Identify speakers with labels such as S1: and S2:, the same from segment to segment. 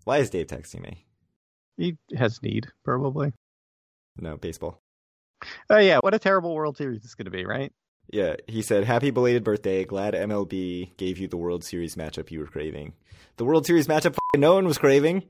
S1: Why is Dave texting me?
S2: He has need, probably.
S1: No, baseball.
S2: Oh, yeah. What a terrible World Series it's going to be, right?
S1: Yeah, he said, happy belated birthday. Glad MLB gave you the World Series matchup you were craving. The World Series matchup no one was craving.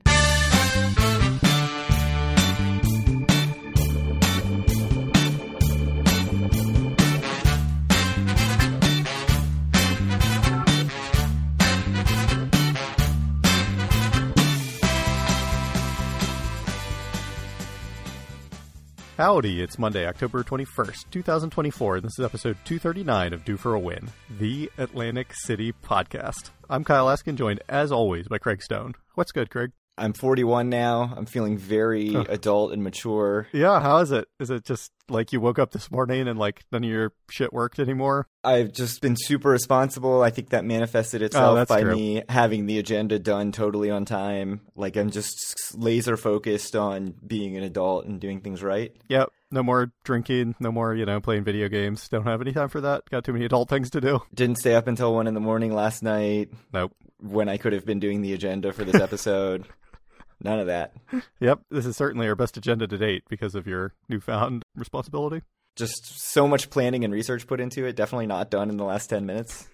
S2: Howdy, it's Monday, October 21st, 2024, and this is episode 239 of Due for a Win, the Atlantic City podcast. I'm Kyle Askin, joined, as always, by Craig Stone. What's good, Craig?
S1: I'm 41 now. I'm feeling very adult and mature.
S2: Yeah, how is it? Is it just like you woke up this morning and like none of your shit worked anymore?
S1: I've just been super responsible. I think that manifested itself by me having the agenda done totally on time. Like I'm just laser focused on being an adult and doing things right.
S2: Yep. No more drinking, no more, playing video games. Don't have any time for that. Got too many adult things to do.
S1: Didn't stay up until 1 a.m. last night.
S2: Nope.
S1: When I could have been doing the agenda for this episode. None of that.
S2: Yep. This is certainly our best agenda to date because of your newfound responsibility.
S1: Just so much planning and research put into it. Definitely not done in the last 10 minutes.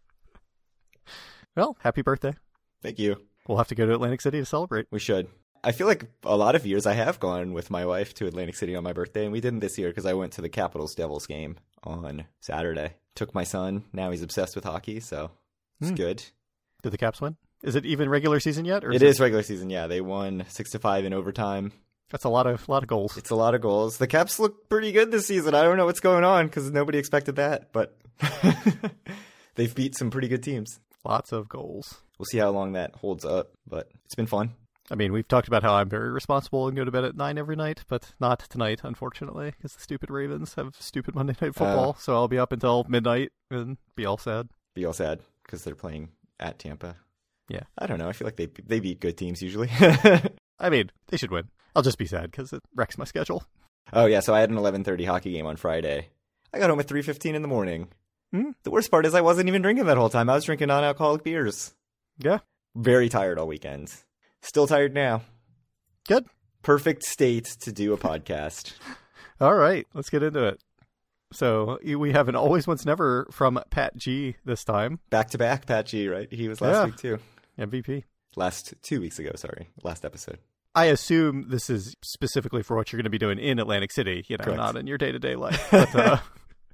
S2: Well, happy birthday.
S1: Thank you.
S2: We'll have to go to Atlantic City to celebrate.
S1: We should. I feel like a lot of years I have gone with my wife to Atlantic City on my birthday, and we didn't this year because I went to the Capitals-Devils game on Saturday. Took my son. Now he's obsessed with hockey, so it's good.
S2: Did the Caps win? Is it even regular season yet? Or
S1: it is regular season, yeah. They won 6-5 in overtime.
S2: That's a lot of goals.
S1: It's a lot of goals. The Caps look pretty good this season. I don't know what's going on because nobody expected that, but they've beat some pretty good teams.
S2: Lots of goals.
S1: We'll see how long that holds up, but it's been fun.
S2: I mean, we've talked about how I'm very responsible and go to bed at 9 every night, but not tonight, unfortunately, because the stupid Ravens have stupid Monday Night Football, so I'll be up until midnight and be all sad.
S1: Be all sad because they're playing at Tampa.
S2: Yeah.
S1: I don't know. I feel like they beat good teams usually.
S2: I mean, they should win. I'll just be sad because it wrecks my schedule.
S1: Oh, yeah. So I had an 11:30 hockey game on Friday. I got home at 3:15 in the morning. The worst part is I wasn't even drinking that whole time. I was drinking non-alcoholic beers.
S2: Yeah.
S1: Very tired all weekend. Still tired now.
S2: Good.
S1: Perfect state to do a podcast.
S2: All right. Let's get into it. So we have an Always Once Never from Pat G this time.
S1: Back-to-back Pat G, right? He was last week too.
S2: MVP.
S1: Last 2 weeks ago, sorry. Last episode.
S2: I assume this is specifically for what you're going to be doing in Atlantic City,
S1: Correct.
S2: Not in your day-to-day life. But,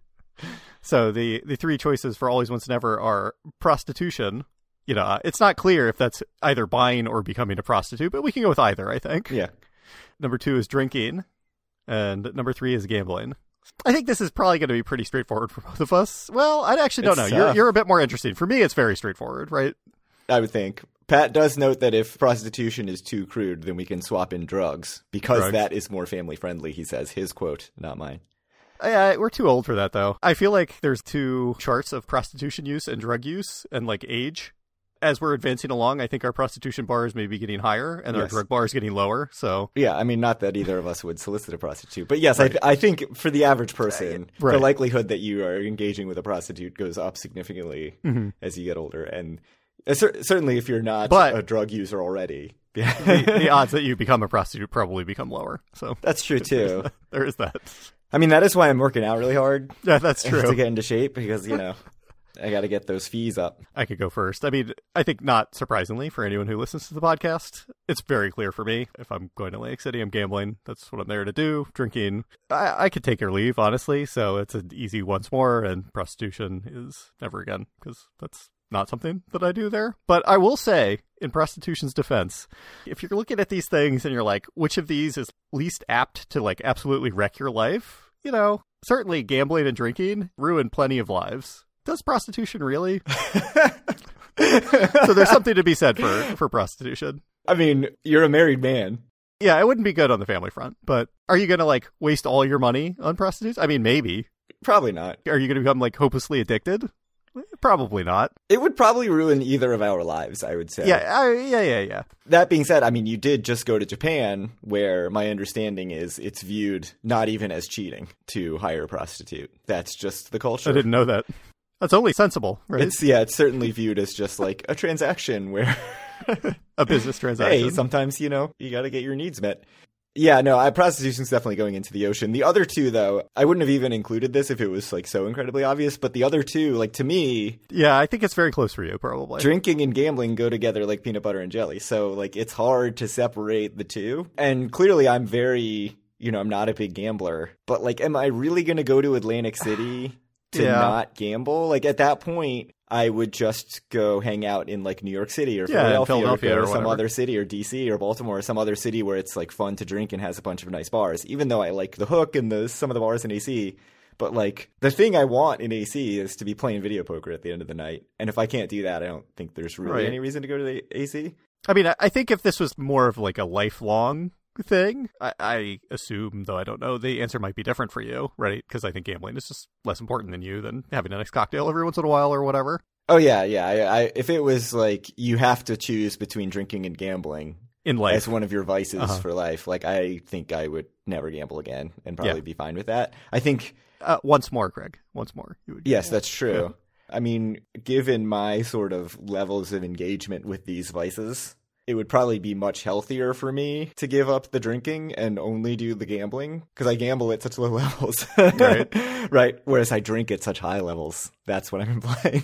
S2: so the three choices for Always Once Never are prostitution. It's not clear if that's either buying or becoming a prostitute, but we can go with either, I think.
S1: Yeah.
S2: Number 2 is drinking, and number 3 is gambling. I think this is probably going to be pretty straightforward for both of us. Well, I actually don't know. You're a bit more interesting. For me, it's very straightforward, right?
S1: I would think. Pat does note that if prostitution is too crude, then we can swap in drugs because that is more family friendly, he says. His quote, not mine.
S2: We're too old for that, though. I feel like there's 2 charts of prostitution use and drug use and like age. As we're advancing along, I think our prostitution bars may be getting higher and our drug bars getting lower. So
S1: yeah, I mean, not that either of us would solicit a prostitute, but yes, I think for the average person, the likelihood that you are engaging with a prostitute goes up significantly as you get older. And certainly if you're not a drug user already,
S2: the odds that you become a prostitute probably become lower. So
S1: that's true too.
S2: There is that.
S1: I mean, that is why I'm working out really hard.
S2: Yeah, that's true.
S1: To get into shape because, I got to get those fees up.
S2: I could go first. I mean, I think not surprisingly for anyone who listens to the podcast, it's very clear for me. If I'm going to Atlantic City, I'm gambling. That's what I'm there to do. Drinking, I could take or leave, honestly. So it's an easy once more. And prostitution is never again because that's not something that I do there. But I will say, in prostitution's defense, if you're looking at these things and you're like, which of these is least apt to like absolutely wreck your life? Certainly gambling and drinking ruin plenty of lives. Does prostitution really? So there's something to be said for prostitution.
S1: I mean, you're a married man.
S2: Yeah, it wouldn't be good on the family front. But are you going to waste all your money on prostitutes? I mean, maybe.
S1: Probably not.
S2: Are you going to become hopelessly addicted? Probably not.
S1: It would probably ruin either of our lives, I would say.
S2: Yeah.
S1: That being said, I mean, you did just go to Japan, where my understanding is it's viewed not even as cheating to hire a prostitute. That's just the culture.
S2: I didn't know that. That's only sensible, right?
S1: It's certainly viewed as just like a transaction where
S2: A business transaction.
S1: Hey, sometimes, you got to get your needs met. Yeah, no, prostitution's definitely going into the ocean. The other two, though, I wouldn't have even included this if it was, like, so incredibly obvious. But the other two, like, to me...
S2: Yeah, I think it's very close for you, probably.
S1: Drinking and gambling go together like peanut butter and jelly. So, like, it's hard to separate the two. And clearly I'm very, I'm not a big gambler. But, like, am I really going to go to Atlantic City to not gamble? Like, at that point... I would just go hang out in like New York City or Philadelphia or some other city or DC or Baltimore or some other city where it's like fun to drink and has a bunch of nice bars, even though I like the Hook and some of the bars in AC. But like the thing I want in AC is to be playing video poker at the end of the night. And if I can't do that, I don't think there's really any reason to go to the AC.
S2: I mean, I think if this was more of like a lifelong thing, I assume, though I don't know, the answer might be different for you, right? Because I think gambling is just less important than you than having a nice cocktail every once in a while or whatever.
S1: Oh yeah. If it was like you have to choose between drinking and gambling
S2: in life
S1: as one of your vices for life, like I think I would never gamble again and probably be fine with that. I think
S2: once more, Greg. Once more.
S1: Yes, that's true. Yeah. I mean, given my sort of levels of engagement with these vices, it would probably be much healthier for me to give up the drinking and only do the gambling because I gamble at such low levels. Right. Whereas I drink at such high levels. That's what I'm implying.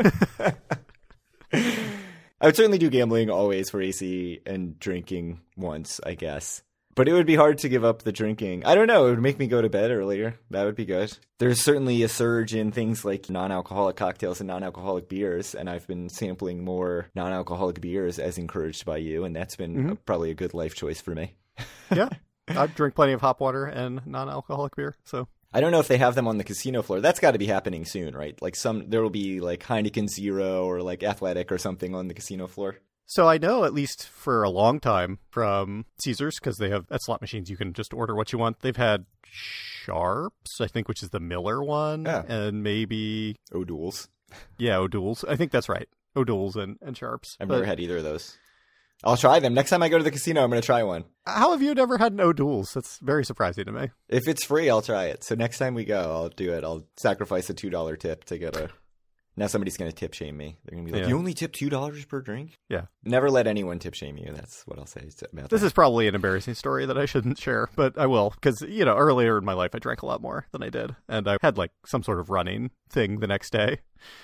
S1: I would certainly do gambling always for AC and drinking once, I guess. But it would be hard to give up the drinking. I don't know. It would make me go to bed earlier. That would be good. There's certainly a surge in things like non-alcoholic cocktails and non-alcoholic beers. And I've been sampling more non-alcoholic beers as encouraged by you. And that's been probably a good life choice for me.
S2: Yeah. I drink plenty of hop water and non-alcoholic beer. So
S1: I don't know if they have them on the casino floor. That's got to be happening soon, right? Like there will be like Heineken Zero or like Athletic or something on the casino floor.
S2: So I know, at least for a long time, from Caesars, because they have at slot machines, you can just order what you want. They've had Sharps, I think, which is the Miller one, and maybe
S1: O'Doul's.
S2: Yeah, O'Doul's. I think that's right. O'Doul's and Sharps.
S1: I've never had either of those. I'll try them. Next time I go to the casino, I'm going to try one.
S2: How have you never had an O'Doul's? That's very surprising to me.
S1: If it's free, I'll try it. So next time we go, I'll do it. I'll sacrifice a $2 tip to get a... Now somebody's going to tip shame me. They're going to be like, you only tip $2 per drink?
S2: Yeah.
S1: Never let anyone tip shame you. That's what I'll say about
S2: This is probably an embarrassing story that I shouldn't share, but I will. Because, earlier in my life, I drank a lot more than I did. And I had like some sort of running thing the next day.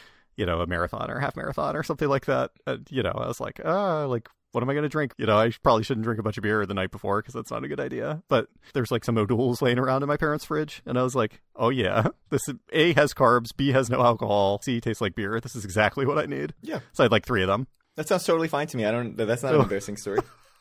S2: A marathon or half marathon or something like that. I was like, what am I going to drink? I probably shouldn't drink a bunch of beer the night before because that's not a good idea. But there's like some O'Doul's laying around in my parents' fridge. And I was like, oh yeah, this A has carbs, B has no alcohol, C tastes like beer. This is exactly what I need.
S1: Yeah.
S2: So I had like 3 of them.
S1: That sounds totally fine to me. That's not an embarrassing story.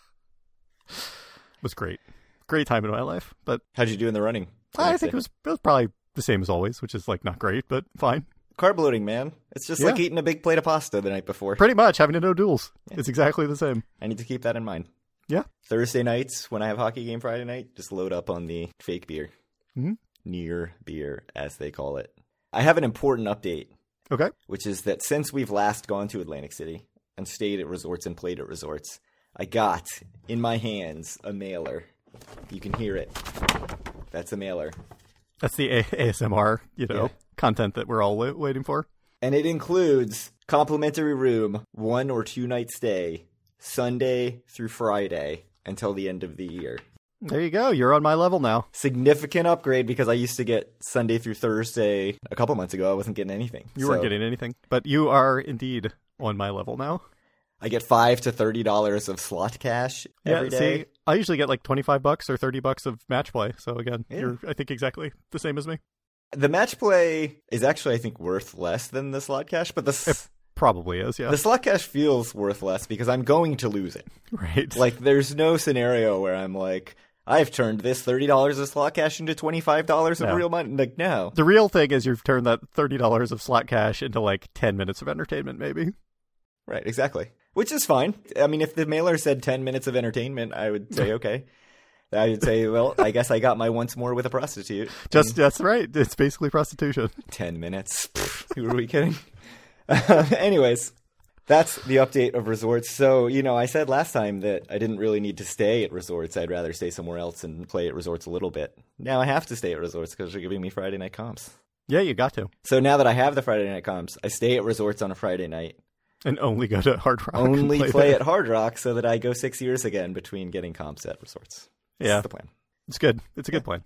S2: It was great. Great time in my life. But
S1: how'd you do in the running?
S2: I think it was probably the same as always, which is like not great, but fine.
S1: Carb loading, man. It's just like eating a big plate of pasta the night before.
S2: Pretty much, having an O'Doul's. Yeah. It's exactly the same.
S1: I need to keep that in mind.
S2: Yeah.
S1: Thursday nights, when I have hockey game Friday night, just load up on the fake beer.
S2: Mm-hmm.
S1: Near beer, as they call it. I have an important update.
S2: Okay.
S1: Which is that since we've last gone to Atlantic City and stayed at resorts and played at resorts, I got in my hands a mailer. You can hear it. That's a mailer.
S2: That's the ASMR, content that we're all waiting for.
S1: And it includes complimentary room, 1 or 2 night stay, Sunday through Friday until the end of the year.
S2: There you go. You're on my level now.
S1: Significant upgrade because I used to get Sunday through Thursday a couple months ago. I wasn't getting anything.
S2: You weren't getting anything, but you are indeed on my level now.
S1: I get $5 to $30 of slot cash every day.
S2: See, I usually get like $25 or $30 of match play. So again, you're, I think, exactly the same as me.
S1: The match play is actually, I think, worth less than the slot cash, but
S2: it probably is, yeah.
S1: The slot cash feels worth less because I'm going to lose it.
S2: Right.
S1: Like, there's no scenario where I'm like, I've turned this $30 of slot cash into $25 of real money. Like, no.
S2: The real thing is you've turned that $30 of slot cash into like 10 minutes of entertainment, maybe.
S1: Right, exactly. Which is fine. I mean, if the mailer said 10 minutes of entertainment, I would say, okay. I would say, well, I guess I got my once more with a prostitute.
S2: That's right. It's basically prostitution.
S1: 10 minutes. Who are we kidding? Anyways, that's the update of resorts. So, I said last time that I didn't really need to stay at resorts. I'd rather stay somewhere else and play at resorts a little bit. Now I have to stay at resorts because they're giving me Friday night comps.
S2: Yeah, you got to.
S1: So now that I have the Friday night comps, I stay at resorts on a Friday night.
S2: And only go to Hard Rock.
S1: Only play at Hard Rock so that I go 6 years again between getting comps at resorts. That's the plan.
S2: It's good. It's a good plan.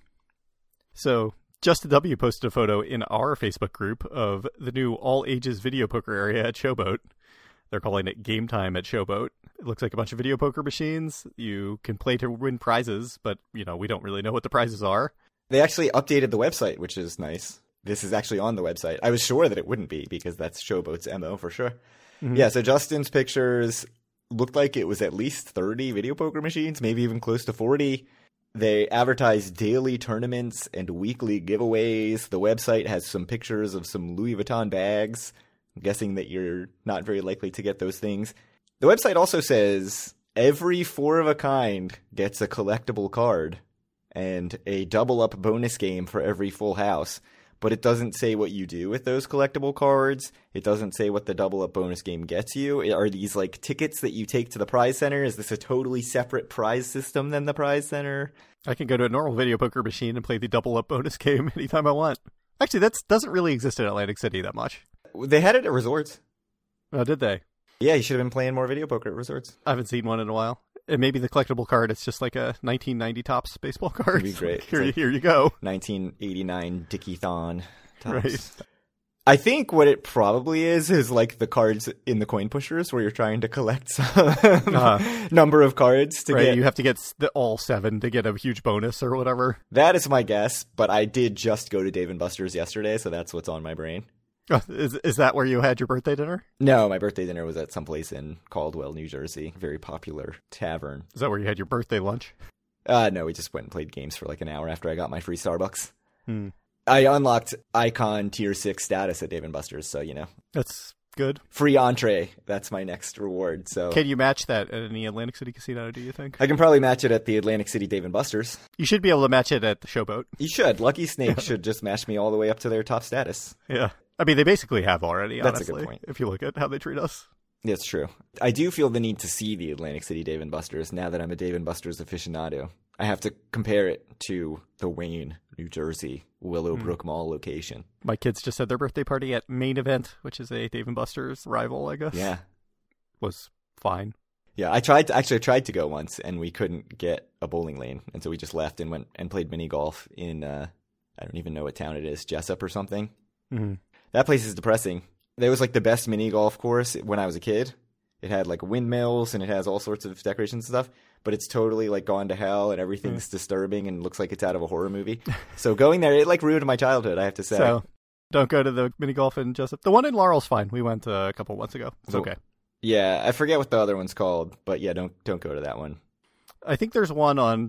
S2: So Justin W. posted a photo in our Facebook group of the new all-ages video poker area at Showboat. They're calling it Game Time at Showboat. It looks like a bunch of video poker machines. You can play to win prizes, but, we don't really know what the prizes are.
S1: They actually updated the website, which is nice. This is actually on the website. I was sure that it wouldn't be because that's Showboat's MO for sure. Mm-hmm. Yeah, so Justin's pictures looked like it was at least 30 video poker machines, maybe even close to 40. They advertise daily tournaments and weekly giveaways. The website has some pictures of some Louis Vuitton bags. I'm guessing that you're not very likely to get those things. The website also says every 4 of a kind gets a collectible card and a double-up bonus game for every full house. But it doesn't say what you do with those collectible cards. It doesn't say what the double-up bonus game gets you. Are these like tickets that you take to the prize center? Is this a totally separate prize system than the prize center?
S2: I can go to a normal video poker machine and play the double-up bonus game anytime I want. Actually, that doesn't really exist in Atlantic City that much.
S1: They had it at resorts.
S2: Oh, did they?
S1: Yeah, you should have been playing more video poker at resorts.
S2: I haven't seen one in a while. And maybe the collectible card, it's just like a 1990 Topps baseball card.
S1: That'd be great.
S2: Here you go.
S1: 1989 Dickie-thon Topps.
S2: Right.
S1: I think what it probably is like the cards in the coin pushers where you're trying to collect some number of cards to get.
S2: You have to get all 7 to get a huge bonus or whatever.
S1: That is my guess, but I did just go to Dave & Buster's yesterday, so that's what's on my brain.
S2: Is that where you had your birthday dinner?
S1: No, my birthday dinner was at some place in Caldwell, New Jersey. Very popular tavern.
S2: Is that where you had your birthday lunch?
S1: No, we just went and played games for like an hour after I got my free Starbucks. I unlocked Icon Tier 6 status at Dave & Buster's, so,
S2: That's good.
S1: Free entree. That's my next reward. So,
S2: can you match that at any Atlantic City casino, do you think?
S1: I can probably match it at the Atlantic City Dave & Buster's.
S2: You should be able to match it at the Showboat.
S1: You should. Lucky Snake should just match me all the way up to their top status.
S2: Yeah. I mean, they basically have already, honestly.
S1: That's a good point.
S2: If you look at how they treat us.
S1: That's true. I do feel the need to see the Atlantic City Dave & Buster's now that I'm a Dave & Buster's aficionado. I have to compare it to the Wayne, New Jersey, Willowbrook Mall location.
S2: My kids just had their birthday party at Main Event, which is a Dave & Buster's rival, I guess.
S1: Yeah.
S2: Was fine.
S1: Yeah, I tried to go once, and we couldn't get a bowling lane, and so we just left and went and played mini golf in, I don't even know what town it is, Jessup or something.
S2: Mm-hmm.
S1: That place is depressing. It was like the best mini golf course when I was a kid. It had like windmills and it has all sorts of decorations and stuff, but it's totally like gone to hell and everything's disturbing and looks like it's out of a horror movie. So going there, it like ruined my childhood, I have to say.
S2: So don't go to the mini golf in Jessup. The one in Laurel's fine. We went a couple months ago. It's okay.
S1: Yeah, I forget what the other one's called, but yeah, don't go to that one.
S2: I think there's one on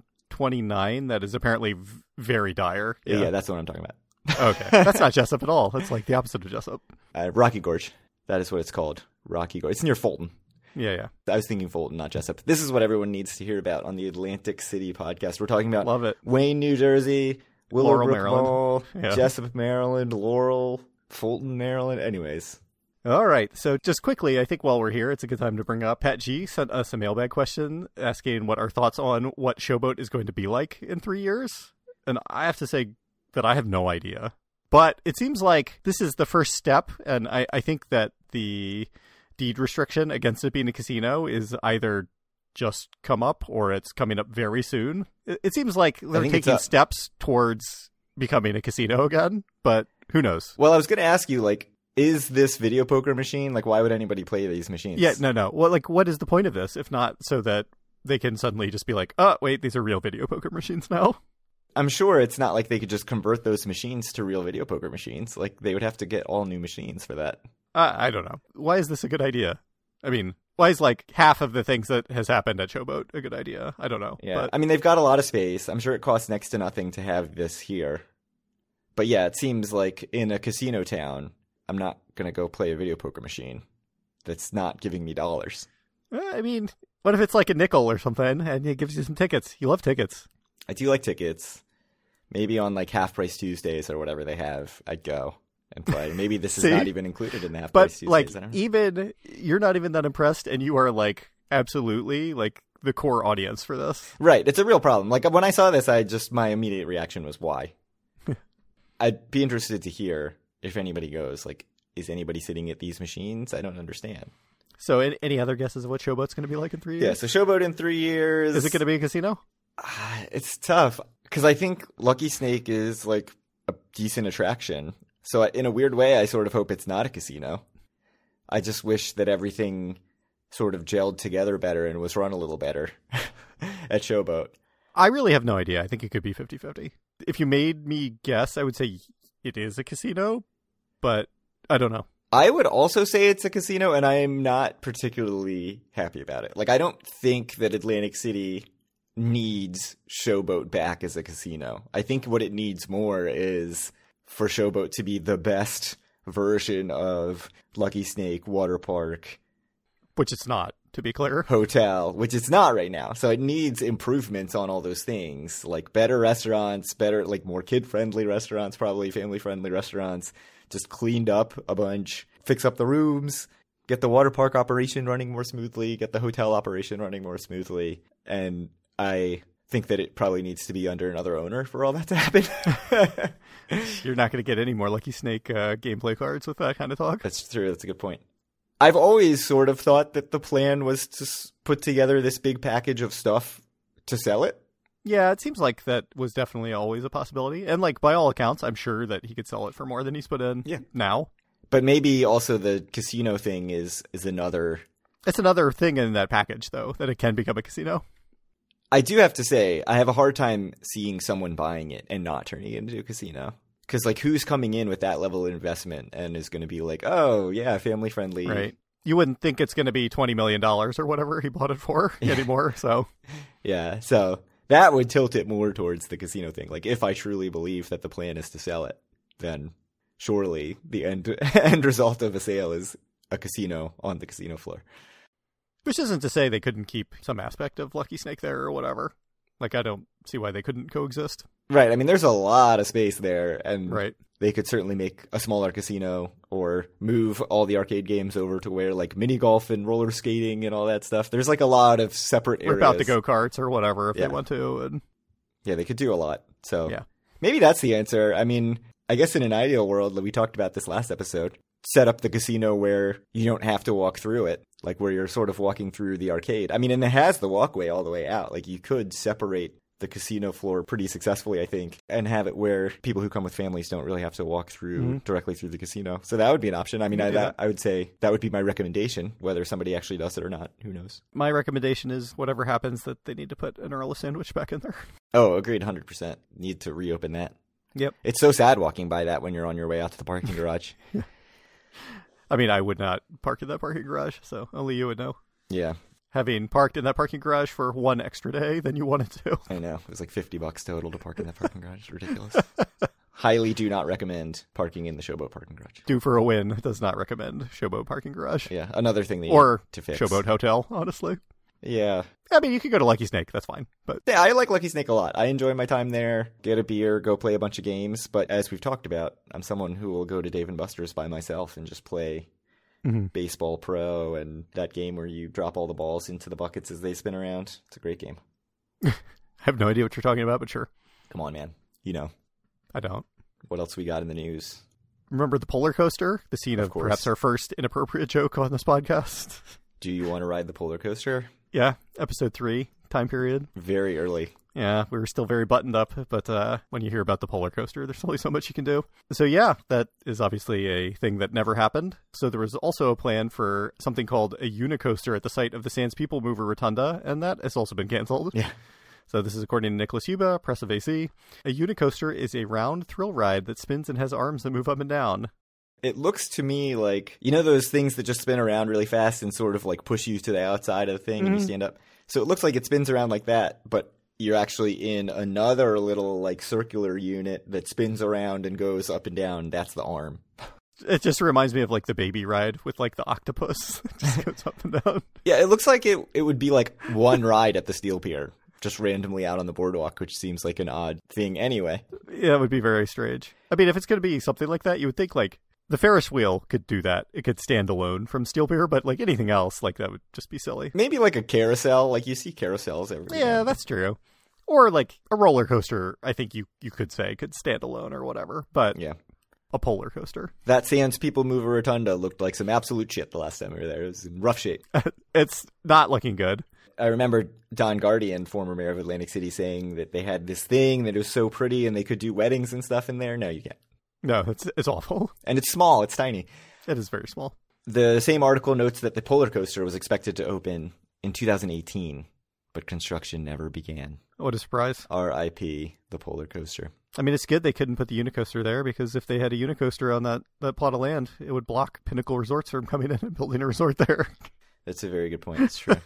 S2: 29 that is apparently very dire.
S1: Yeah, that's the one I'm talking about.
S2: Okay. That's not Jessup at all. That's like the opposite of Jessup.
S1: Rocky Gorge. That is what it's called. Rocky Gorge. It's near Fulton.
S2: Yeah.
S1: I was thinking Fulton, not Jessup. This is what everyone needs to hear about on the Atlantic City podcast. We're talking about
S2: Love it.
S1: Wayne, New Jersey, Willowbrook Mall,
S2: yeah.
S1: Jessup, Maryland, Laurel, Fulton, Maryland. Anyways.
S2: All right. So just quickly, I think while we're here, it's a good time to bring up Pat G sent us a mailbag question asking what our thoughts on what Showboat is going to be like in 3 years. And I have to say that I have no idea. But it seems like this is the first step, and I think that the deed restriction against it being a casino is either just come up or it's coming up very soon. It seems like they're taking steps towards becoming a casino again, but who knows?
S1: Well, I was going to ask you, like, is this video poker machine? Like, why would anybody play these machines?
S2: Yeah, no. Well, like, what is the point of this, if not so that they can suddenly just be like, oh, wait, these are real video poker machines now?
S1: I'm sure it's not like they could just convert those machines to real video poker machines. Like, they would have to get all new machines for that.
S2: I don't know. Why is this a good idea? I mean, why is like half of the things that has happened at Showboat a good idea? I don't know.
S1: Yeah, but I mean, they've got a lot of space. I'm sure it costs next to nothing to have this here. But yeah, it seems like in a casino town, I'm not going to go play a video poker machine that's not giving me dollars.
S2: I mean, what if it's like a nickel or something and it gives you some tickets? You love tickets.
S1: I do like tickets. Maybe on like Half Price Tuesdays or whatever they have, I'd go and play. Maybe this is not even included in the Half Price Tuesdays.
S2: But like, even you're not even that impressed, and you are like absolutely like the core audience for this.
S1: Right, it's a real problem. Like when I saw this, my immediate reaction was why. I'd be interested to hear if anybody goes like, is anybody sitting at these machines? I don't understand.
S2: So any other guesses of what Showboat's going to be like in 3 years?
S1: Yeah, so Showboat in 3 years.
S2: Is it going to be a casino?
S1: It's tough because I think Lucky Snake is like a decent attraction. So in a weird way, I sort of hope it's not a casino. I just wish that everything sort of gelled together better and was run a little better at Showboat.
S2: I really have no idea. I think it could be 50-50. If you made me guess, I would say it is a casino, but I don't know.
S1: I would also say it's a casino, and I am not particularly happy about it. Like, I don't think that Atlantic City needs Showboat back as a casino. I think what it needs more is for Showboat to be the best version of Lucky Snake Water Park.
S2: Which it's not, to be clear.
S1: Hotel, which it's not right now. So it needs improvements on all those things, like better restaurants, better, like more kid-friendly restaurants, probably family-friendly restaurants, just cleaned up a bunch, fix up the rooms, get the water park operation running more smoothly, get the hotel operation running more smoothly. And I think that it probably needs to be under another owner for all that to happen.
S2: You're not going to get any more Lucky Snake gameplay cards with that kind of talk.
S1: That's true. That's a good point. I've always sort of thought that the plan was to put together this big package of stuff to sell it.
S2: Yeah, it seems like that was definitely always a possibility. And like by all accounts, I'm sure that he could sell it for more than he's put in now.
S1: But maybe also the casino thing is another...
S2: It's another thing in that package, though, that it can become a casino.
S1: I do have to say, I have a hard time seeing someone buying it and not turning it into a casino. Because, like, who's coming in with that level of investment and is going to be like, oh, yeah, family-friendly.
S2: Right. You wouldn't think it's going to be $20 million or whatever he bought it for anymore, so...
S1: Yeah, so that would tilt it more towards the casino thing. Like, if I truly believe that the plan is to sell it, then surely the end result of a sale is a casino on the casino floor.
S2: Which isn't to say they couldn't keep some aspect of Lucky Snake there or whatever. Like, I don't see why they couldn't coexist.
S1: Right. I mean, there's a lot of space there, and
S2: right.
S1: They could certainly make a smaller casino or move all the arcade games over to where, like, mini golf and roller skating and all that stuff. There's, like, a lot of separate areas.
S2: Rip out the go-karts or whatever if they want to. And...
S1: Yeah, they could do a lot. So
S2: yeah.
S1: Maybe that's the answer. I mean, I guess in an ideal world, we talked about this last episode, set up the casino where you don't have to walk through it. Like, where you're sort of walking through the arcade. I mean, and it has the walkway all the way out. Like, you could separate the casino floor pretty successfully, I think, and have it where people who come with families don't really have to walk through directly through the casino. So that would be an option. I mean, I would say that would be my recommendation. Whether somebody actually does it or not, who knows?
S2: My recommendation is whatever happens that they need to put an Earl sandwich back in there.
S1: Oh, agreed, 100%. Need to reopen that.
S2: Yep.
S1: It's so sad walking by that when you're on your way out to the parking garage.
S2: I mean, I would not park in that parking garage, so only you would know.
S1: Yeah.
S2: Having parked in that parking garage for one extra day than you wanted to.
S1: I know. It was like $50 total to park in that parking garage. It's ridiculous. Highly do not recommend parking in the Showboat parking garage.
S2: Due for a Win does not recommend Showboat parking garage.
S1: Yeah, another thing that you
S2: need
S1: to fix.
S2: Showboat Hotel, honestly.
S1: Yeah.
S2: I mean, you could go to Lucky Snake. That's fine. But
S1: yeah, I like Lucky Snake a lot. I enjoy my time there, get a beer, go play a bunch of games. But as we've talked about, I'm someone who will go to Dave & Buster's by myself and just play Baseball Pro and that game where you drop all the balls into the buckets as they spin around. It's a great game.
S2: I have no idea what you're talking about, but sure.
S1: Come on, man. You know.
S2: I don't.
S1: What else we got in the news?
S2: Remember the polar coaster? The scene of perhaps our first inappropriate joke on this podcast.
S1: Do you want to ride the polar coaster?
S2: Yeah, episode 3, time period.
S1: Very early.
S2: Yeah, we were still very buttoned up, but when you hear about the polar coaster, there's only so much you can do. So yeah, that is obviously a thing that never happened. So there was also a plan for something called a Unicoaster at the site of the Sans People Mover Rotunda, and that has also been canceled.
S1: Yeah.
S2: So this is according to Nicholas Yuba, Press of AC. A Unicoaster is a round thrill ride that spins and has arms that move up and down.
S1: It looks to me like, you know those things that just spin around really fast and sort of like push you to the outside of the thing and you stand up? So it looks like it spins around like that, but you're actually in another little like circular unit that spins around and goes up and down. That's the arm.
S2: It just reminds me of like the baby ride with like the octopus. It just goes up and down.
S1: Yeah, it looks like it would be like one ride at the Steel Pier, just randomly out on the boardwalk, which seems like an odd thing anyway.
S2: Yeah, it would be very strange. I mean, if it's going to be something like that, you would think like the Ferris wheel could do that. It could stand alone from Steel Pier, but like anything else, like that would just be silly.
S1: Maybe like a carousel. Like you see carousels everywhere.
S2: Yeah, that's true. Or like a roller coaster, I think you could say could stand alone or whatever. But
S1: yeah,
S2: a polar coaster.
S1: That Sands People Mover Rotunda looked like some absolute shit the last time we were there. It was in rough shape.
S2: It's not looking good.
S1: I remember Don Guardian, former mayor of Atlantic City, saying that they had this thing that was so pretty and they could do weddings and stuff in there. No, you can't.
S2: No, it's awful.
S1: And it's small. It's tiny.
S2: It is very small.
S1: The same article notes that the polar coaster was expected to open in 2018, but construction never began.
S2: What a surprise.
S1: R.I.P. the polar coaster.
S2: I mean, it's good they couldn't put the Unicoaster there, because if they had a Unicoaster on that plot of land, it would block Pinnacle Resorts from coming in and building a resort there.
S1: That's a very good point. That's true.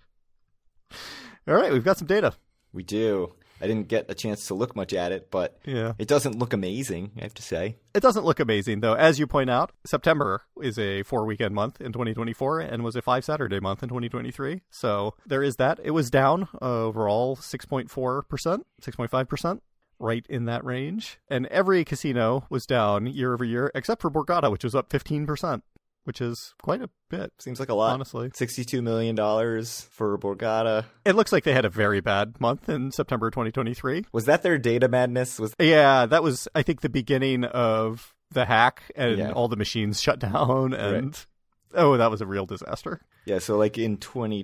S2: All right, we've got some data.
S1: We do. I didn't get a chance to look much at it, but It doesn't look amazing, I have to say.
S2: It doesn't look amazing, though. As you point out, September is a 4-weekend month in 2024 and was a 5-Saturday month in 2023. So there is that. It was down overall 6.4%, 6.5%, right in that range. And every casino was down year over year, except for Borgata, which was up 15%. Which is quite a bit.
S1: Seems like a lot.
S2: Honestly.
S1: $62 million for Borgata.
S2: It looks like they had a very bad month in September 2023.
S1: Was that their data madness?
S2: Yeah, that was, I think, the beginning of the hack and all the machines shut down. And that was a real disaster.
S1: Yeah, so like in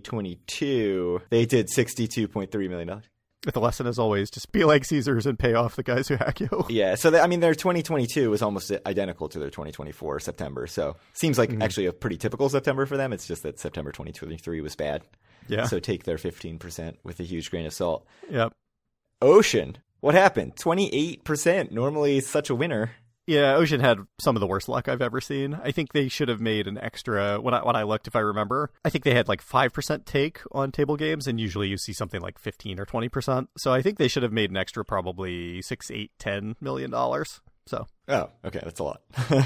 S1: 2022, they did $62.3 million.
S2: With the lesson, as always, just be like Caesars and pay off the guys who hack you.
S1: Yeah, so their 2022 was almost identical to their 2024 September. So seems like actually a pretty typical September for them. It's just that September 2023 was bad.
S2: Yeah.
S1: So take their 15% with a huge grain of salt.
S2: Yep.
S1: Ocean. What happened? 28%. Normally such a winner.
S2: Yeah, Ocean had some of the worst luck I've ever seen. I think they should have made an extra, when I looked, if I remember, I think they had like 5% take on table games, and usually you see something like 15 or 20%. So I think they should have made an extra probably $6, $8, $10 million. So.
S1: Oh, okay, that's a lot.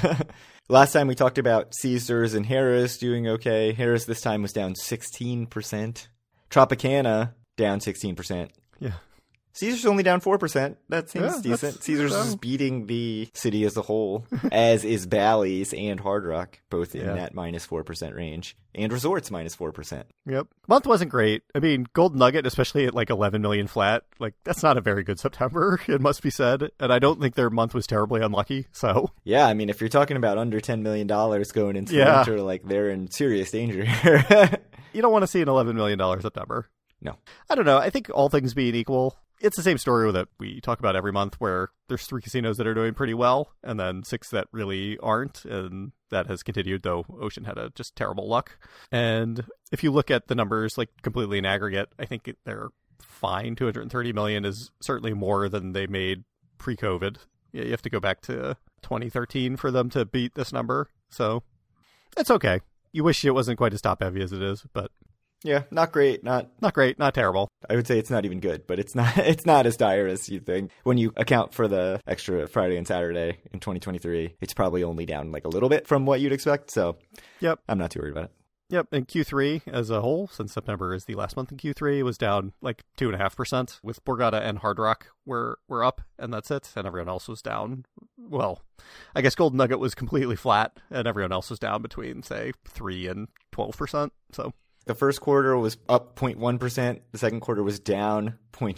S1: Last time we talked about Caesars and Harrah's doing okay. Harrah's this time was down 16%. Tropicana down 16%.
S2: Yeah.
S1: Caesars only down 4%. That seems decent. Caesars is beating the city as a whole, as is Bally's and Hard Rock, both in that minus 4% range, and Resorts minus 4%.
S2: Yep. Month wasn't great. I mean, Golden Nugget, especially at like 11 million flat, like that's not a very good September, it must be said. And I don't think their month was terribly unlucky. So
S1: yeah, I mean, if you're talking about under $10 million going into winter, like they're in serious danger.
S2: You don't want to see an $11 million September.
S1: No.
S2: I don't know. I think all things being equal, it's the same story that we talk about every month, where there's 3 casinos that are doing pretty well and then 6 that really aren't. And that has continued, though Ocean had just terrible luck. And if you look at the numbers like completely in aggregate, I think they're fine. $230 million is certainly more than they made pre-COVID. Yeah, you have to go back to 2013 for them to beat this number. So it's okay. You wish it wasn't quite as top heavy as it is, but
S1: yeah, not great, not
S2: great, not terrible.
S1: I would say it's not even good, but it's not as dire as you think. When you account for the extra Friday and Saturday in 2023, it's probably only down like a little bit from what you'd expect. So,
S2: yep,
S1: I'm not too worried about it.
S2: Yep, and Q3 as a whole, since September is the last month in Q3, was down like 2.5%. With Borgata and Hard Rock were up, and that's it. And everyone else was down. Well, I guess Golden Nugget was completely flat, and everyone else was down between, say, 3 and 12%. So
S1: the first quarter was up 0.1%. The second quarter was down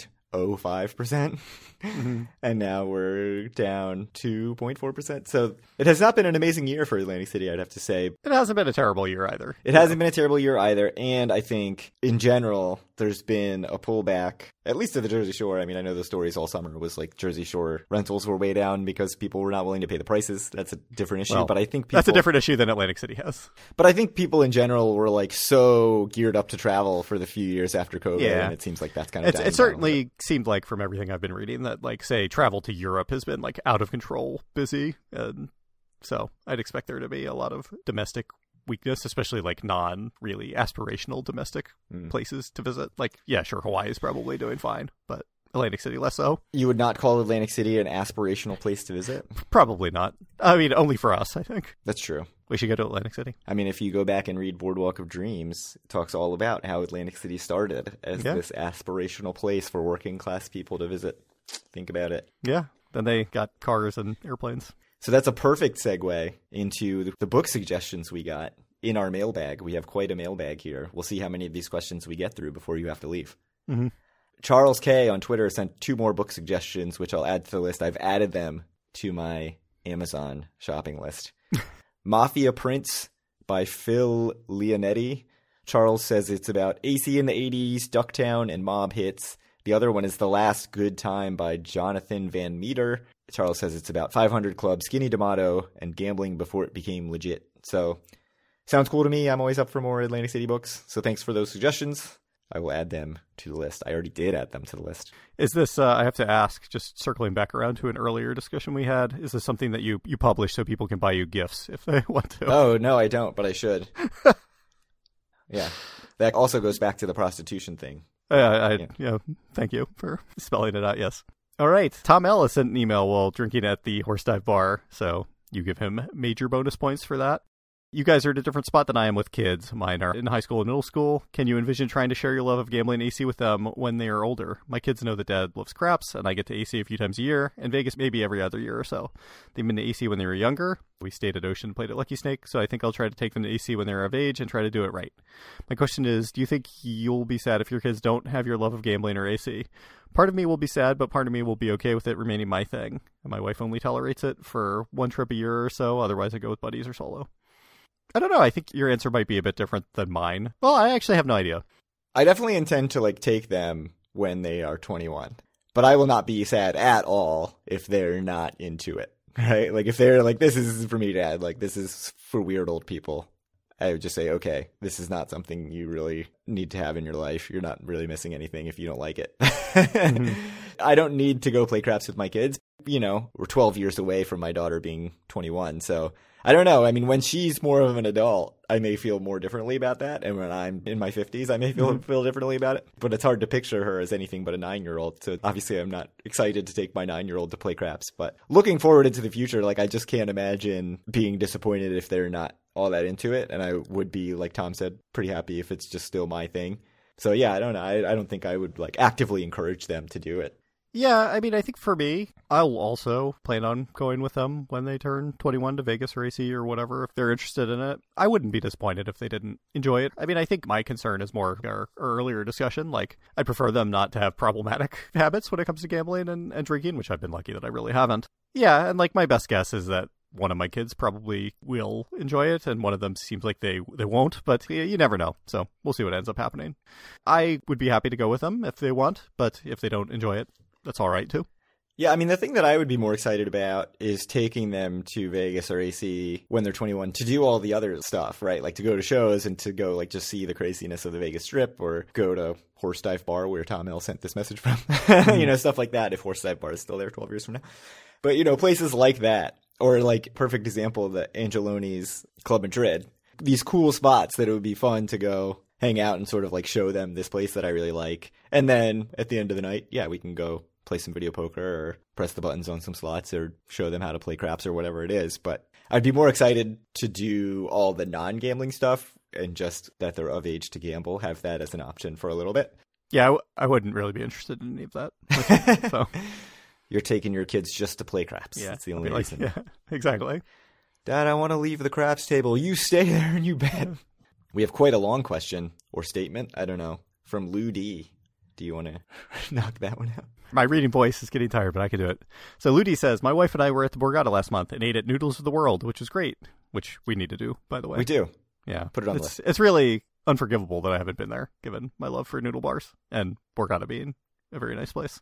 S1: 0.05%. And now we're down 2.4%. So it has not been an amazing year for Atlantic City, I'd have to say.
S2: It hasn't been a terrible year either.
S1: It hasn't been a terrible year either. And I think in general, there's been a pullback, at least to the Jersey Shore. I mean, I know the stories all summer was like Jersey Shore rentals were way down because people were not willing to pay the prices. That's a different issue.
S2: Well,
S1: but I think
S2: that's a different issue than Atlantic City has.
S1: But I think people in general were like so geared up to travel for the few years after COVID.
S2: Yeah.
S1: And it seems like that's kind of
S2: it certainly seemed like from everything I've been reading that, like, say, travel to Europe has been like out of control busy. And so I'd expect there to be a lot of domestic weakness, especially like non-really aspirational domestic places to visit. Like, yeah, sure, Hawaii is probably doing fine, but Atlantic City less so.
S1: You would not call Atlantic City an aspirational place to visit?
S2: Probably not. I mean, only for us, I think.
S1: That's true.
S2: We should go to Atlantic City.
S1: I mean, if you go back and read Boardwalk of Dreams, it talks all about how Atlantic City started as this aspirational place for working class people to visit. Think about it.
S2: Yeah. Then they got cars and airplanes.
S1: So that's a perfect segue into the book suggestions we got in our mailbag. We have quite a mailbag here. We'll see how many of these questions we get through before you have to leave.
S2: Mm-hmm.
S1: Charles K. on Twitter sent 2 more book suggestions, which I'll add to the list. I've added them to my Amazon shopping list. Mafia Prince by Phil Leonetti. Charles says it's about AC in the 80s, Ducktown, and mob hits. The other one is The Last Good Time by Jonathan Van Meter. Charles says it's about 500 Club, Skinny D'Amato, and gambling before it became legit. So, sounds cool to me. I'm always up for more Atlantic City books. So thanks for those suggestions. I will add them to the list. I already did add them to the list.
S2: Is this, I have to ask, just circling back around to an earlier discussion we had, is this something that you publish so people can buy you gifts if they want to?
S1: Oh, no, I don't, but I should. Yeah. That also goes back to the prostitution thing.
S2: Yeah, thank you for spelling it out, yes. All right, Tom Ellis sent an email while drinking at the Horse Dive Bar, so you give him major bonus points for that. You guys are at a different spot than I am with kids. Mine are in high school and middle school. Can you envision trying to share your love of gambling AC with them when they are older? My kids know that Dad loves craps, and I get to AC a few times a year, and Vegas maybe every other year or so. They've been to AC when they were younger. We stayed at Ocean and played at Lucky Snake, so I think I'll try to take them to AC when they're of age and try to do it right. My question is, do you think you'll be sad if your kids don't have your love of gambling or AC? Part of me will be sad, but part of me will be okay with it remaining my thing. And my wife only tolerates it for one trip a year or so, otherwise I go with buddies or solo. I don't know. I think your answer might be a bit different than mine. Well, I actually have no idea.
S1: I definitely intend to take them when they are 21. But I will not be sad at all if they're not into it. Right? If they're this is for me, Dad. This is for weird old people. I would just say, okay, this is not something you really need to have in your life. You're not really missing anything if you don't like it. Mm-hmm. I don't need to go play craps with my kids. We're 12 years away from my daughter being 21. So I don't know. I mean, when she's more of an adult, I may feel more differently about that. And when I'm in my 50s, I may feel differently about it. But it's hard to picture her as anything but a 9-year-old. So obviously, I'm not excited to take my 9-year-old to play craps. But looking forward into the future, I just can't imagine being disappointed if they're not all that into it. And I would be, like Tom said, pretty happy if it's just still my thing. So yeah, I don't know. I don't think I would actively encourage them to do it.
S2: Yeah, I mean, I think for me, I'll also plan on going with them when they turn 21 to Vegas or AC or whatever, if they're interested in it. I wouldn't be disappointed if they didn't enjoy it. I mean, I think my concern is more our earlier discussion. I prefer them not to have problematic habits when it comes to gambling and drinking, which I've been lucky that I really haven't. Yeah, and my best guess is that one of my kids probably will enjoy it, and one of them seems like they won't, but you never know. So we'll see what ends up happening. I would be happy to go with them if they want, but if they don't enjoy it, that's all right, too.
S1: Yeah, I mean, the thing that I would be more excited about is taking them to Vegas or AC when they're 21 to do all the other stuff, right? To go to shows and to go, just see the craziness of the Vegas Strip or go to Horse Dive Bar where Tom L. sent this message from. Stuff like that if Horse Dive Bar is still there 12 years from now. But, places like that, or perfect example, the Angeloni's Club Madrid, these cool spots that it would be fun to go hang out and sort of show them this place that I really like. And then at the end of the night, yeah, we can go play some video poker or press the buttons on some slots or show them how to play craps or whatever it is. But I'd be more excited to do all the non-gambling stuff and just that they're of age to gamble, have that as an option for a little bit.
S2: Yeah, I wouldn't really be interested in any of that. So
S1: you're taking your kids just to play craps.
S2: Yeah,
S1: that's the only reason.
S2: Yeah, exactly.
S1: Dad, I want to leave the craps table. You stay there and you bet. We have quite a long question or statement, I don't know, from Lou D. Do you want to knock that one out?
S2: My reading voice is getting tired, but I can do it. So Ludi says, my wife and I were at the Borgata last month and ate at Noodles of the World, which was great, which we need to do, by the way.
S1: We do.
S2: Yeah.
S1: Put it on the list.
S2: It's really unforgivable that I haven't been there, given my love for noodle bars and Borgata being a very nice place.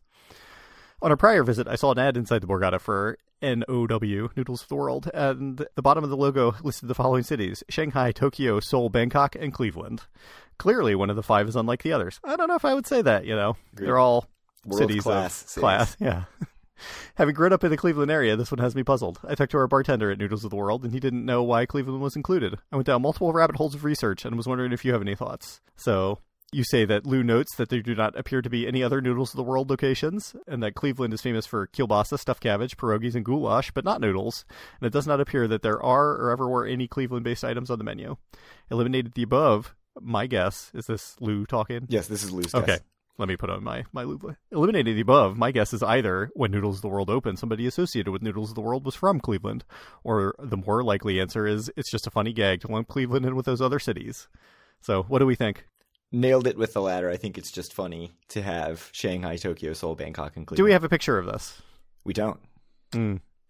S2: On a prior visit, I saw an ad inside the Borgata for NOW, Noodles of the World, and the bottom of the logo listed the following cities: Shanghai, Tokyo, Seoul, Bangkok, and Cleveland. Clearly, one of the 5 is unlike the others. I don't know if I would say that, They're all cities class. Yeah. Having grown up in the Cleveland area, this one has me puzzled. I talked to our bartender at Noodles of the World, and he didn't know why Cleveland was included. I went down multiple rabbit holes of research and was wondering if you have any thoughts. So you say that Lou notes that there do not appear to be any other Noodles of the World locations, and that Cleveland is famous for kielbasa, stuffed cabbage, pierogies, and goulash, but not noodles. And it does not appear that there are or ever were any Cleveland-based items on the menu. Eliminated the above. My guess, is this Lou talking?
S1: Yes, this is Lou's guess.
S2: Okay, let me put on my Lou. Eliminating the above, my guess is either when Noodles of the World opened, somebody associated with Noodles of the World was from Cleveland, or the more likely answer is it's just a funny gag to lump Cleveland in with those other cities. So, what do we think?
S1: Nailed it with the latter. I think it's just funny to have Shanghai, Tokyo, Seoul, Bangkok, and Cleveland.
S2: Do we have a picture of this?
S1: We don't.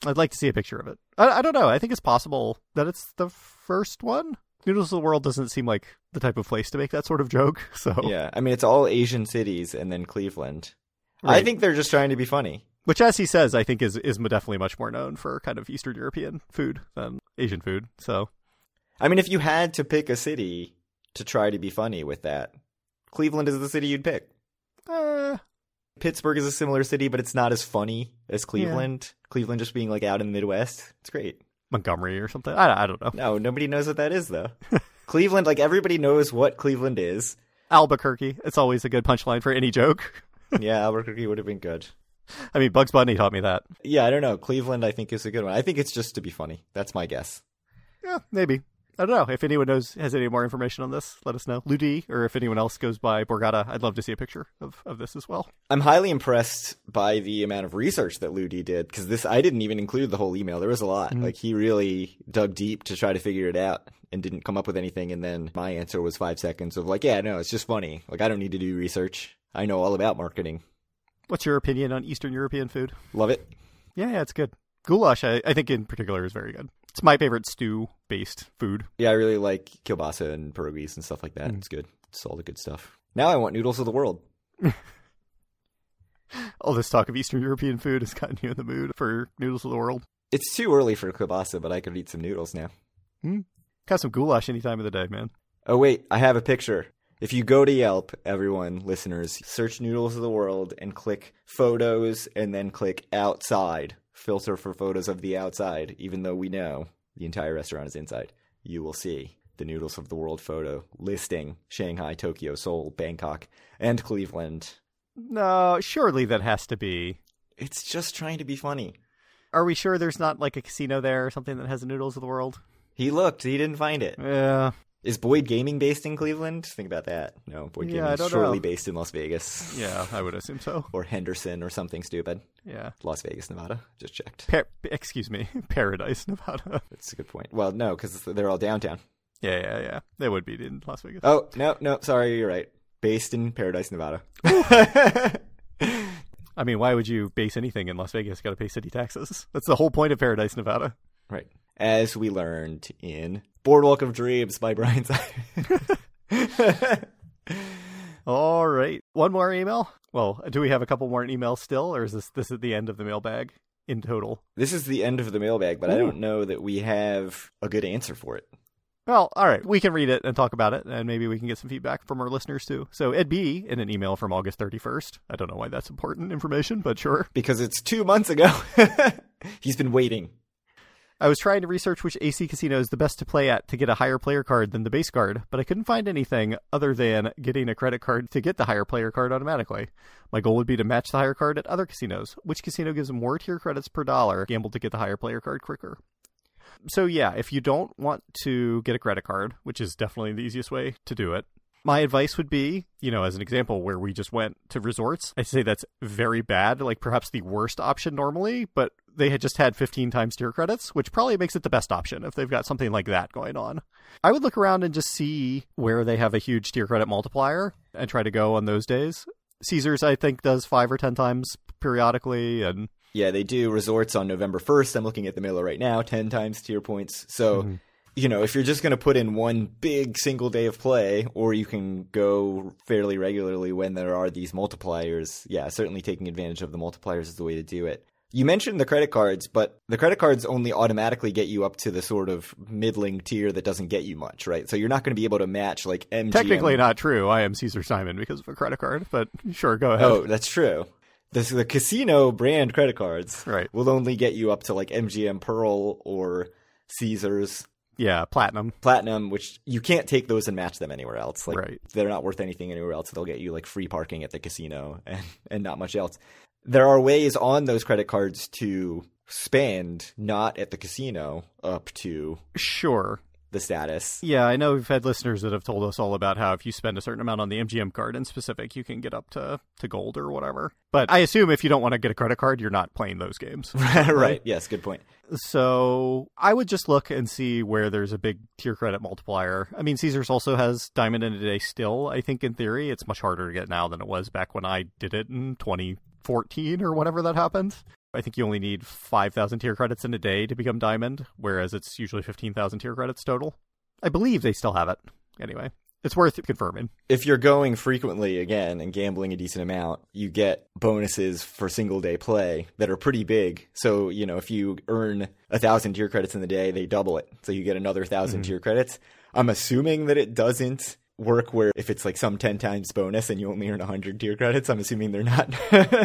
S2: I'd like to see a picture of it. I don't know. I think it's possible that it's the first one. Noodles of the World doesn't seem like the type of place to make that sort of joke. So
S1: yeah, I mean, it's all Asian cities and then Cleveland. Right. I think they're just trying to be funny.
S2: Which, as he says, I think is definitely much more known for kind of Eastern European food than Asian food. So,
S1: I mean, if you had to pick a city to try to be funny with that, Cleveland is the city you'd pick. Pittsburgh is a similar city, but it's not as funny as Cleveland. Yeah. Cleveland just being like out in the Midwest. It's great.
S2: Montgomery or something. I don't know.
S1: No, nobody knows what that is, though. Cleveland, like everybody knows what Cleveland is.
S2: Albuquerque. It's always a good punchline for any joke.
S1: Yeah, Albuquerque would have been good.
S2: I mean, Bugs Bunny taught me that.
S1: Yeah, I don't know. Cleveland, I think, is a good one. I think it's just to be funny. That's my guess.
S2: Yeah, maybe. I don't know. If anyone has any more information on this, let us know. Ludi, or if anyone else goes by Borgata, I'd love to see a picture of this as well.
S1: I'm highly impressed by the amount of research that Ludi did, because I didn't even include the whole email. There was a lot. Mm-hmm. Like, he really dug deep to try to figure it out and didn't come up with anything. And then my answer was 5 seconds of like, yeah, no, it's just funny. Like, I don't need to do research. I know all about marketing.
S2: What's your opinion on Eastern European food?
S1: Love it.
S2: Yeah, it's good. Goulash, I think in particular, is very good. It's my favorite stew-based food.
S1: Yeah, I really like kielbasa and pierogies and stuff like that. It's good. It's all the good stuff. Now I want noodles of the world.
S2: All this talk of Eastern European food has gotten you in the mood for noodles of the world.
S1: It's too early for kielbasa, but I could eat some noodles now.
S2: Got some goulash any time of the day, man.
S1: Oh, wait. I have a picture. If you go to Yelp, everyone, listeners, search noodles of the world and click photos and then click outside. Filter for photos of the outside, even though we know the entire restaurant is inside. You will see the noodles of the world photo listing Shanghai, Tokyo, Seoul, Bangkok, and Cleveland.
S2: No, surely that has to be.
S1: It's just trying to be funny.
S2: Are we sure there's not like a casino there or something that has the noodles of the world?
S1: He looked. He didn't find it.
S2: Yeah.
S1: Is Boyd Gaming based in Cleveland? Think about that. No, Boyd Gaming is surely based in Las Vegas.
S2: Yeah, I would assume so.
S1: Or Henderson or something stupid.
S2: Yeah.
S1: Las Vegas, Nevada. Just checked.
S2: Excuse me. Paradise, Nevada.
S1: That's a good point. Well, no, because they're all downtown.
S2: Yeah. They would be in Las Vegas.
S1: Oh, no. Sorry, you're right. Based in Paradise, Nevada.
S2: I mean, why would you base anything in Las Vegas? Got to pay city taxes. That's the whole point of Paradise, Nevada.
S1: Right. As we learned in Boardwalk of Dreams by Brian Simon.
S2: All right. One more email? Well, do we have a couple more emails still, or is this at the end of the mailbag in total?
S1: This is the end of the mailbag, but I don't know that we have a good answer for it.
S2: Well, all right. We can read it and talk about it, and maybe we can get some feedback from our listeners, too. So Ed B, in an email from August 31st. I don't know why that's important information, but sure.
S1: Because it's 2 months ago. He's been waiting.
S2: I was trying to research which AC casino is the best to play at to get a higher player card than the base card, but I couldn't find anything other than getting a credit card to get the higher player card automatically. My goal would be to match the higher card at other casinos. Which casino gives more tier credits per dollar? Gamble to get the higher player card quicker. So yeah, if you don't want to get a credit card, which is definitely the easiest way to do it, my advice would be, as an example where we just went to resorts, I'd say that's very bad, like perhaps the worst option normally, but they had just had 15 times tier credits, which probably makes it the best option if they've got something like that going on. I would look around and just see where they have a huge tier credit multiplier and try to go on those days. Caesars, I think, does 5 or 10 times periodically, and
S1: yeah, they do resorts on November 1st. I'm looking at the mailer right now, 10 times tier points. So, if you're just going to put in one big single day of play, or you can go fairly regularly when there are these multipliers, yeah, certainly taking advantage of the multipliers is the way to do it. You mentioned the credit cards, but the credit cards only automatically get you up to the sort of middling tier that doesn't get you much, right? So you're not going to be able to match like MGM.
S2: Technically not true. I am Caesar Simon because of a credit card, but sure, go ahead.
S1: Oh, that's true. The casino brand credit cards will only get you up to like MGM Pearl or Caesars.
S2: Yeah, Platinum,
S1: which you can't take those and match them anywhere else. Like they're not worth anything anywhere else. They'll get you like free parking at the casino and not much else. There are ways on those credit cards to spend not at the casino up to the status.
S2: Yeah, I know we've had listeners that have told us all about how if you spend a certain amount on the MGM card in specific, you can get up to gold or whatever. But I assume if you don't want to get a credit card, you're not playing those games.
S1: Right. Yes, good point.
S2: So I would just look and see where there's a big tier credit multiplier. I mean, Caesars also has Diamond in a Day still. I think in theory, it's much harder to get now than it was back when I did it in 2014 or whenever that happened. I think you only need 5,000 tier credits in a day to become Diamond, whereas it's usually 15,000 tier credits total. I believe they still have it. Anyway, it's worth confirming.
S1: If you're going frequently again and gambling a decent amount, you get bonuses for single day play that are pretty big. So, if you earn 1,000 tier credits in the day, they double it. So you get another 1,000 tier credits. I'm assuming that it doesn't work where if it's like some 10 times bonus and you only earn 100 tier credits, I'm assuming they're not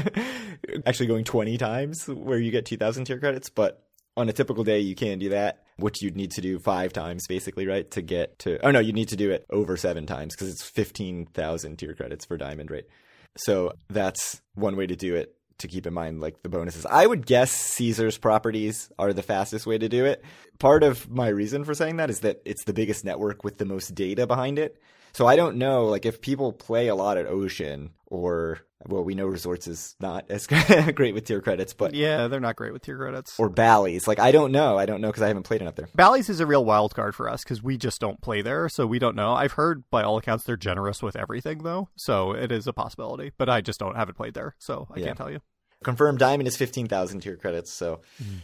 S1: actually going 20 times where you get 2,000 tier credits. But on a typical day, you can do that, which you'd need to do 5 times basically, right? To get to, oh no, you'd need to do it over 7 times because it's 15,000 tier credits for Diamond, right? So that's one way to do it, to keep in mind like the bonuses. I would guess Caesars properties are the fastest way to do it. Part of my reason for saying that is that it's the biggest network with the most data behind it. So I don't know, like if people play a lot at Ocean or, well, we know Resorts is not as great with tier credits, but
S2: yeah, they're not great with tier credits.
S1: Or Bally's. Like, I don't know because I haven't played enough there.
S2: Bally's is a real wild card for us because we just don't play there. So we don't know. I've heard by all accounts they're generous with everything though. So it is a possibility, but I just haven't played there. So I can't tell you.
S1: Confirmed Diamond is 15,000 tier credits. So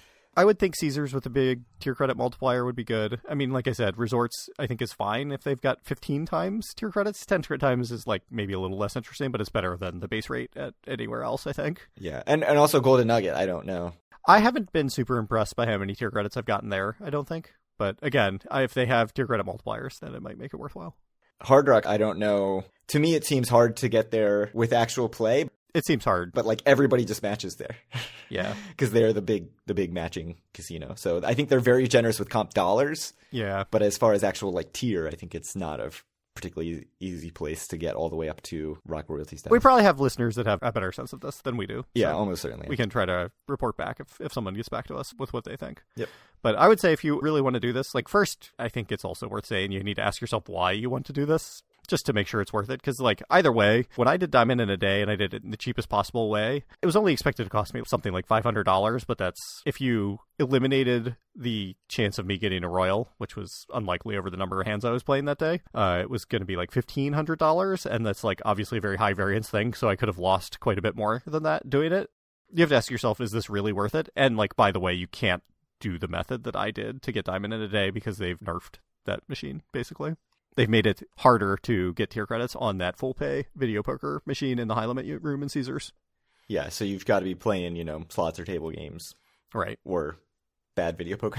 S2: I would think Caesars with a big tier credit multiplier would be good. I mean, like I said, Resorts I think is fine if they've got 15 times tier credits. 10 times is like maybe a little less interesting, but it's better than the base rate at anywhere else, I think.
S1: Yeah, and also Golden Nugget, I don't know.
S2: I haven't been super impressed by how many tier credits I've gotten there, I don't think. But again, if they have tier credit multipliers, then it might make it worthwhile.
S1: Hard Rock, I don't know. To me, it seems hard to get there with actual play.
S2: It seems hard.
S1: But like everybody just matches there.
S2: Yeah.
S1: Because they're the big matching casino. So I think they're very generous with comp dollars.
S2: Yeah.
S1: But as far as actual like tier, I think it's not a particularly easy place to get all the way up to Rock Royalty status.
S2: We probably have listeners that have a better sense of this than we do.
S1: Yeah, almost certainly.
S2: We can try to report back if someone gets back to us with what they think.
S1: Yep.
S2: But I would say if you really want to do this, like first, I think it's also worth saying you need to ask yourself why you want to do this. Just to make sure it's worth it. Because, like, either way, when I did Diamond in a day and I did it in the cheapest possible way, it was only expected to cost me something like $500. But that's if you eliminated the chance of me getting a Royal, which was unlikely over the number of hands I was playing that day. It was going to be like $1,500. And that's, like, obviously a very high variance thing. So I could have lost quite a bit more than that doing it. You have to ask yourself, is this really worth it? And, like, by the way, you can't do the method that I did to get Diamond in a day because they've nerfed that machine, basically. They've made it harder to get tier credits on that full pay video poker machine in the high limit room in Caesars.
S1: Yeah, so you've got to be playing, slots or table games.
S2: Right.
S1: Or bad video poker.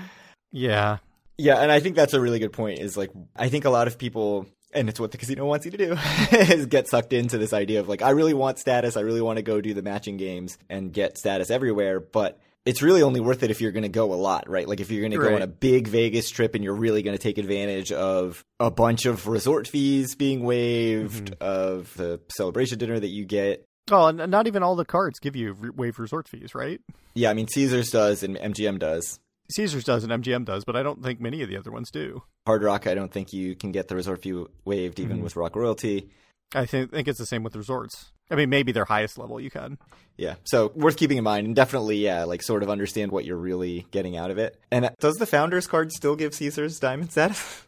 S2: Yeah.
S1: Yeah, and I think that's a really good point is like, I think a lot of people, and it's what the casino wants you to do, is get sucked into this idea of like, I really want status. I really want to go do the matching games and get status everywhere. But it's really only worth it if you're going to go a lot, right? Like if you're going to go on a big Vegas trip and you're really going to take advantage of a bunch of resort fees being waived, of the celebration dinner that you get.
S2: Oh, and not even all the cards give you waived resort fees, right?
S1: Yeah, I mean, Caesars does and MGM does.
S2: Caesars does and MGM does, but I don't think many of the other ones do.
S1: Hard Rock, I don't think you can get the resort fee waived even with Rock Royalty.
S2: I think it's the same with resorts. I mean, maybe their highest level you can.
S1: Yeah, so worth keeping in mind. And definitely, yeah, like sort of understand what you're really getting out of it. And does the Founders card still give Caesars Diamond status?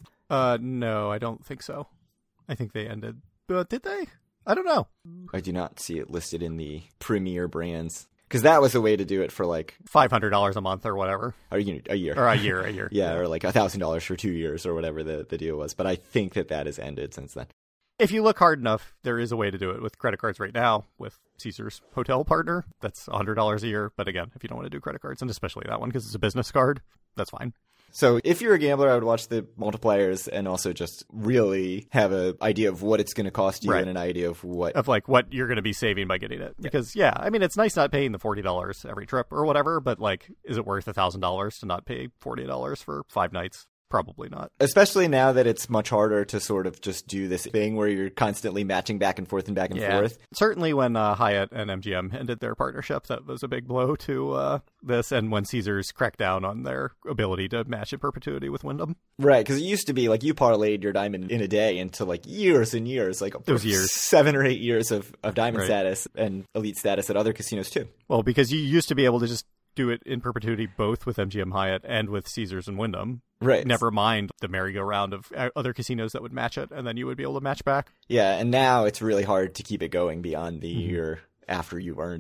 S2: No, I don't think so. I think they ended. But did they? I don't know.
S1: I do not see it listed in the Premier brands. Because that was a way to do it for like
S2: $500 a month or whatever.
S1: Or a year.
S2: Or a year.
S1: Yeah, or like $1,000 for 2 years or whatever the deal was. But I think that has ended since then.
S2: If you look hard enough, there is a way to do it with credit cards right now with Caesars Hotel Partner. That's $100 a year. But again, if you don't want to do credit cards, and especially that one because it's a business card, that's fine.
S1: So if you're a gambler, I would watch the multipliers and also just really have an idea of what it's going to cost you and an idea of what
S2: you're going to be saving by getting it. Because, I mean, it's nice not paying the $40 every trip or whatever, but like, is it worth $1,000 to not pay $40 for 5 nights? Probably not.
S1: Especially now that it's much harder to sort of just do this thing where you're constantly matching back and forth and back and forth.
S2: Certainly when Hyatt and MGM ended their partnership, that was a big blow to this. And when Caesars cracked down on their ability to match in perpetuity with Wyndham.
S1: Right, because it used to be like you parlayed your Diamond in a day into like years and years. Like
S2: those years.
S1: 7 or 8 years of Diamond status and elite status at other casinos too.
S2: Well, because you used to be able to just do it in perpetuity both with MGM Hyatt and with Caesars and Wyndham.
S1: Right.
S2: Never mind the merry-go-round of other casinos that would match it, and then you would be able to match back.
S1: Yeah, and now it's really hard to keep it going beyond the year after you've earned it.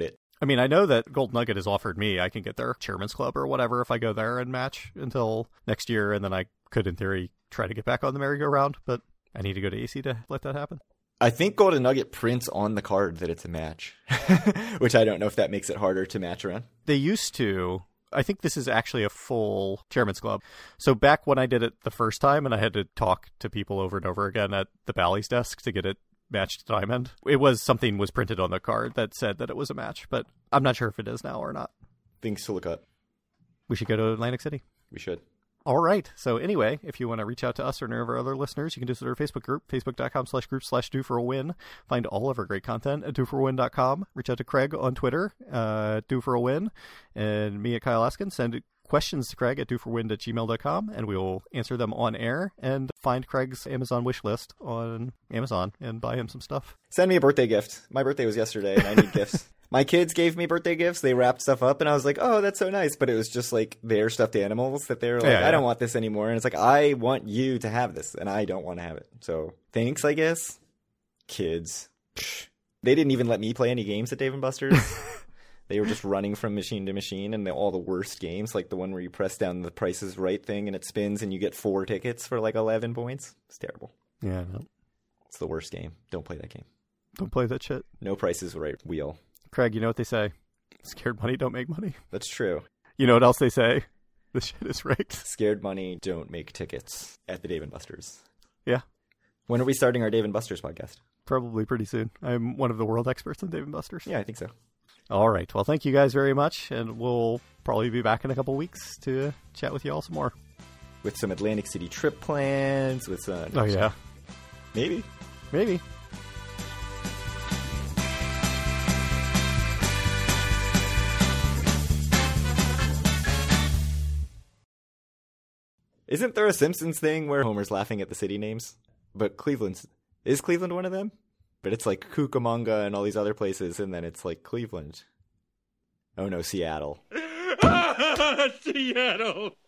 S2: I mean, I know that Gold Nugget has offered me I can get their Chairman's Club or whatever if I go there and match until next year, and then I could, in theory, try to get back on the merry-go-round, but I need to go to AC to let that happen.
S1: I think Golden Nugget prints on the card that it's a match, which I don't know if that makes it harder to match around.
S2: They used to. I think this is actually a full Chairman's Club. So back when I did it the first time and I had to talk to people over and over again at the Bally's desk to get it matched diamond, it was something was printed on the card that said that it was a match, but I'm not sure if it is now or not.
S1: Things to look up.
S2: We should go to Atlantic City.
S1: We should.
S2: All right. So anyway, if you want to reach out to us or any of our other listeners, you can do so at our Facebook group, facebook.com/group/DoForAWin. Find all of our great content at doforAWin.com. Reach out to Craig on Twitter, DoForAWin, and me at Kyle Askin. Send questions to Craig at doforwin@gmail.com, and we will answer them on air. And find Craig's Amazon wish list on Amazon and buy him some stuff.
S1: Send me a birthday gift. My birthday was yesterday, and I need gifts. My kids gave me birthday gifts. They wrapped stuff up, and I was like, oh, that's so nice. But it was just like their stuffed animals that they were like, I don't want this anymore. And it's like, I want you to have this, and I don't want to have it. So thanks, I guess. Kids. They didn't even let me play any games at Dave & Buster's. They were just running from machine to machine, and all the worst games, like the one where you press down the Price is Right thing, and it spins, and you get 4 tickets for like 11 points. It's terrible.
S2: Yeah, I know.
S1: It's the worst game. Don't play that game.
S2: Don't play that shit.
S1: No Price is Right wheel.
S2: Craig, you know what they say? Scared money don't make money.
S1: That's true.
S2: You know what else they say? This shit is rigged.
S1: Scared money don't make tickets at the Dave & Buster's.
S2: Yeah.
S1: When are we starting our Dave & Buster's podcast?
S2: Probably pretty soon. I'm one of the world experts on Dave & Buster's.
S1: Yeah, I think so.
S2: All right. Well, thank you guys very much, and we'll probably be back in a couple weeks to chat with you all some more.
S1: With some Atlantic City trip plans, with some...
S2: Oh, yeah.
S1: Maybe.
S2: Maybe.
S1: Isn't there a Simpsons thing where Homer's laughing at the city names? But is Cleveland one of them? But it's like Cucamonga and all these other places, and then it's like Cleveland. Oh no, Seattle.
S3: Seattle!